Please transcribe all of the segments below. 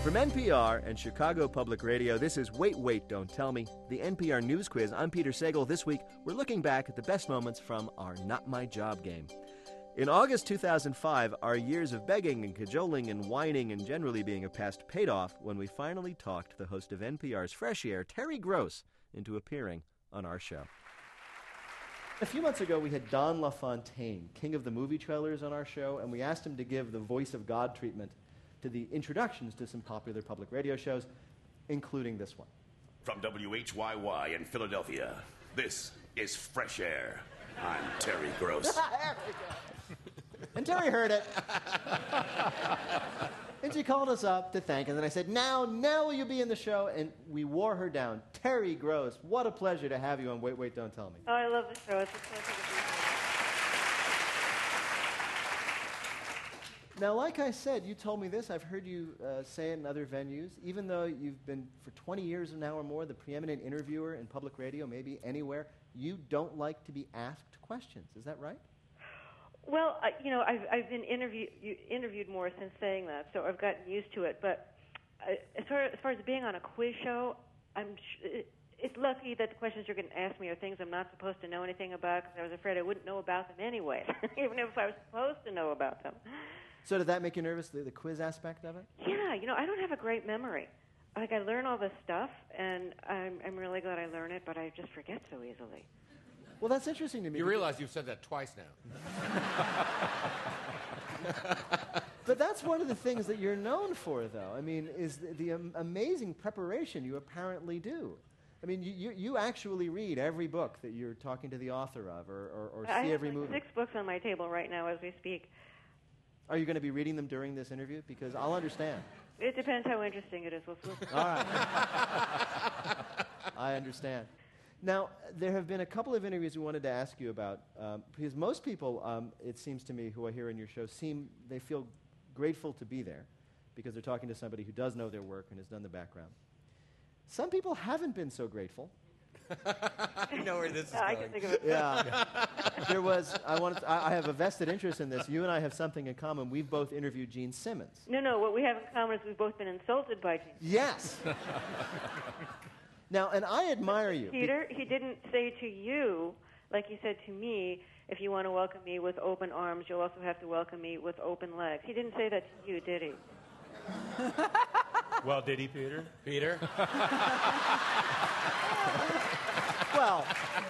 From NPR and Chicago Public Radio, this is Wait, Wait, Don't Tell Me, the NPR News Quiz. I'm Peter Sagal. This week, we're looking back at the best moments from our Not My Job game. In August 2005, our years of begging and cajoling and whining and generally being a pest paid off when we finally talked the host of NPR's Fresh Air, Terry Gross, into appearing on our show. A few months ago, we had Don LaFontaine, king of the movie trailers, on our show, and we asked him to give the voice of God treatment to the introductions to some popular public radio shows, including this one. From WHYY in Philadelphia, this is Fresh Air. I'm Terry Gross. There we go. And Terry heard it. And she called us up to thank us. And I said, now will you be in the show? And we wore her down. Terry Gross, what a pleasure to have you on Wait, Wait, Don't Tell Me. Oh, I love the show. It's a pleasure to be here. Now, like I said, you told me this. I've heard you say it in other venues. Even though you've been, for 20 years now or more, the preeminent interviewer in public radio, maybe anywhere, you don't like to be asked questions. Is that right? Well, I've been interviewed more since saying that, so I've gotten used to it. But as far as being on a quiz show, it's lucky that the questions you're going to ask me are things I'm not supposed to know anything about, because I was afraid I wouldn't know about them anyway, even if I was supposed to know about them. So did that make you nervous, the quiz aspect of it? Yeah, I don't have a great memory. Like, I learn all this stuff, and I'm really glad I learn it, but I just forget so easily. Well, that's interesting to me. You realize you've said that twice now. But that's one of the things that you're known for, though. I mean, is the amazing preparation you apparently do. I mean, you actually read every book that you're talking to the author of, or see every movie. I have 6 books on my table right now as we speak. Are you going to be reading them during this interview? Because I'll understand. It depends how interesting it is. We'll see. All right. I understand. Now, there have been a couple of interviews we wanted to ask you about, because most people, it seems to me, who are here in your show, they feel grateful to be there because they're talking to somebody who does know their work and has done the background. Some people haven't been so grateful. I know where this is I going. can think of it. Yeah. I have a vested interest in this. You and I have something in common. We've both interviewed Gene Simmons. No, what we have in common is we've both been insulted by Gene. Yes. Now, and I admire you. Peter, he didn't say to you, like he said to me, if you want to welcome me with open arms, you'll also have to welcome me with open legs. He didn't say that to you, did he? Well, did he, Peter? Peter? Well,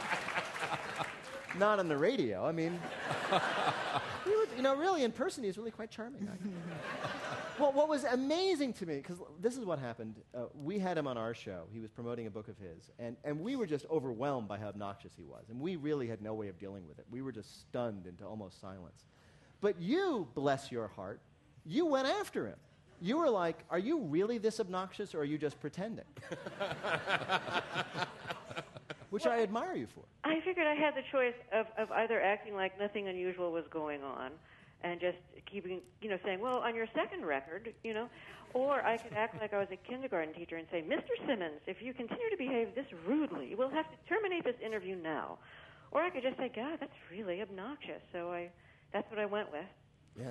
not on the radio. I mean, really in person, he's really quite charming. Well, what was amazing to me, because this is what happened. We had him on our show. He was promoting a book of his, and we were just overwhelmed by how obnoxious he was, and we really had no way of dealing with it. We were just stunned into almost silence. But you, bless your heart, you went after him. You were like, are you really this obnoxious, or are you just pretending? Which I admire you for. I figured I had the choice of either acting like nothing unusual was going on and just keeping, saying, well, on your second record, or I could act like I was a kindergarten teacher and say, Mr. Simmons, if you continue to behave this rudely, we'll have to terminate this interview now. Or I could just say, God, that's really obnoxious. So that's what I went with. Yeah.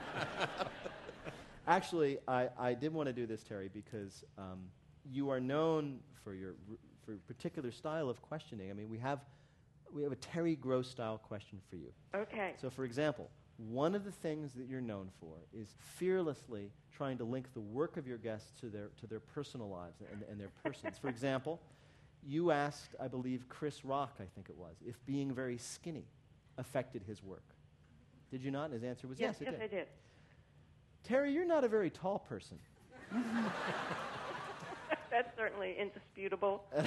Actually, I did want to do this, Terry, because you are known for your for a particular style of questioning. I mean, we have a Terry Gross style question for you. Okay. So, for example, one of the things that you're known for is fearlessly trying to link the work of your guests to their personal lives and their persons. For example, you asked, I believe, Chris Rock, I think it was, if being very skinny affected his work. Did you not? And his answer was yes, it did. Yes, I did. Terry, you're not a very tall person. That's certainly indisputable. And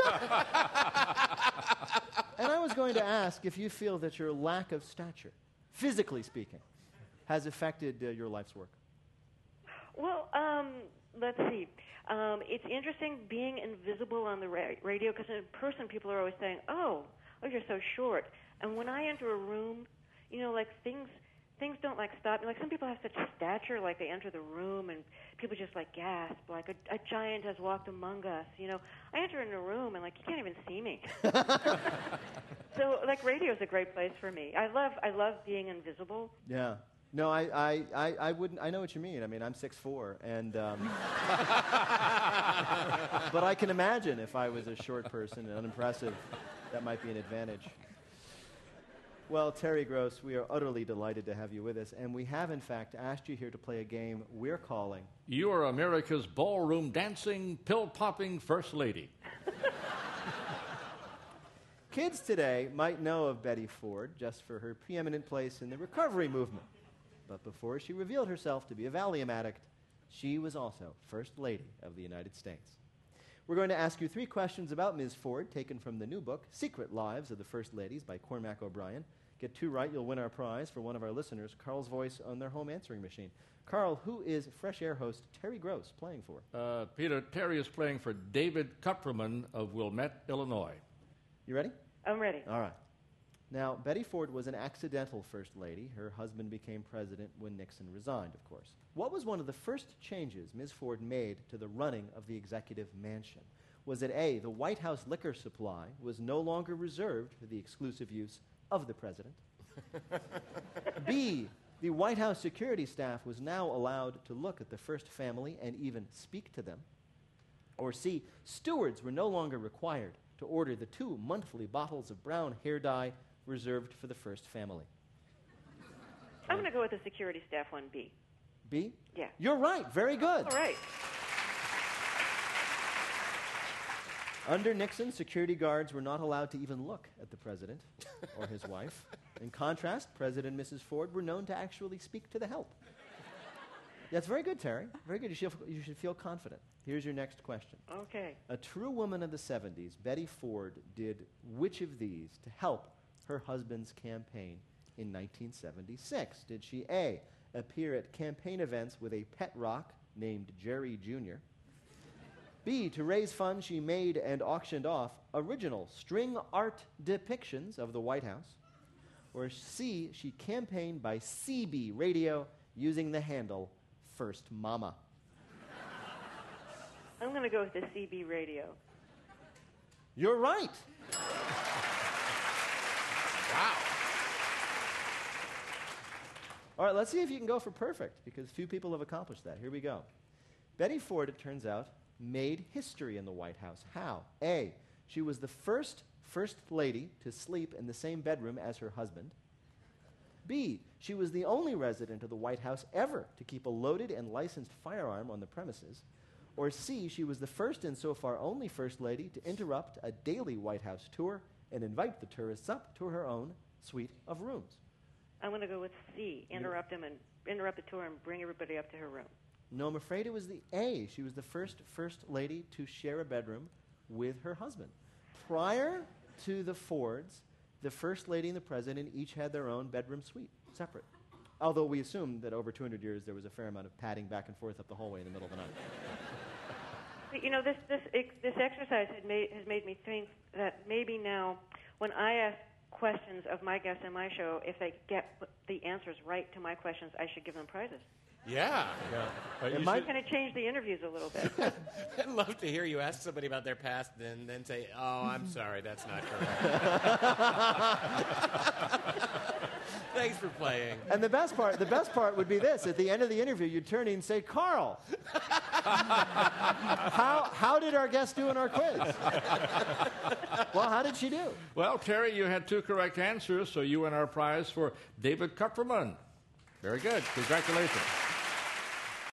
I was going to ask if you feel that your lack of stature, physically speaking, has affected your life's work. Well, let's see. It's interesting being invisible on the radio, because in person people are always saying, oh, you're so short. And when I enter a room, like things don't stop me. Like some people have such stature, like they enter the room and people just gasp, like a giant has walked among us. I enter in a room and you can't even see me. So radio is a great place for me. I love being invisible. Yeah. No, I wouldn't. I know what you mean. I mean, I'm 6'4", and but I can imagine if I was a short person and unimpressive, that might be an advantage. Well, Terry Gross, we are utterly delighted to have you with us, and we have, in fact, asked you here to play a game we're calling... You are America's ballroom dancing, pill-popping First Lady. Kids today might know of Betty Ford just for her preeminent place in the recovery movement. But before she revealed herself to be a Valium addict, she was also First Lady of the United States. We're going to ask you 3 questions about Ms. Ford, taken from the new book, Secret Lives of the First Ladies by Cormac O'Brien. Get 2 right, you'll win our prize for one of our listeners, Carl's voice on their home answering machine. Carl, who is Fresh Air host Terry Gross playing for? Peter, Terry is playing for David Kupferman of Wilmette, Illinois. You ready? I'm ready. All right. Now, Betty Ford was an accidental First Lady. Her husband became president when Nixon resigned, of course. What was one of the first changes Ms. Ford made to the running of the executive mansion? Was it A, the White House liquor supply was no longer reserved for the exclusive use of the president? B, the White House security staff was now allowed to look at the first family and even speak to them? Or C, stewards were no longer required to order the 2 monthly bottles of brown hair dye reserved for the first family? I'm going to go with the security staff one, B. B? Yeah. You're right. Very good. All right. Under Nixon, security guards were not allowed to even look at the president or his wife. In contrast, President and Mrs. Ford were known to actually speak to the help. That's very good, Terry. Very good. You should feel confident. Here's your next question. Okay. A true woman of the 70s, Betty Ford did which of these to help her husband's campaign in 1976? Did she A, appear at campaign events with a pet rock named Jerry Jr.? B, to raise funds, she made and auctioned off original string art depictions of the White House? Or C, she campaigned by CB radio using the handle First Mama? I'm going to go with the CB radio. You're right. Wow. All right, let's see if you can go for perfect, because few people have accomplished that. Here we go. Betty Ford, it turns out, made history in the White House. How? A, she was the first lady to sleep in the same bedroom as her husband. B, she was the only resident of the White House ever to keep a loaded and licensed firearm on the premises. Or C, she was the first and so far only First Lady to interrupt a daily White House tour and invite the tourists up to her own suite of rooms. I'm going to go with C, interrupt the tour and bring everybody up to her room. No, I'm afraid it was the A. She was the first Lady to share a bedroom with her husband. Prior to the Fords, the First Lady and the President each had their own bedroom suite, separate. Although we assume that over 200 years there was a fair amount of padding back and forth up the hallway in the middle of the night. You know, this exercise has made me think that maybe now, when I ask questions of my guests in my show, if they get the answers right to my questions, I should give them prizes. Yeah. It might kind of change the interviews a little bit. I'd love to hear you ask somebody about their past and then say, oh, I'm sorry, that's not correct. Thanks for playing. And the best part would be this. At the end of the interview, you'd turn in and say, Carl, how did our guest do in our quiz? Well, how did she do? Well, Terry, you had 2 correct answers, so you win our prize for David Kupferman. Very good. Congratulations.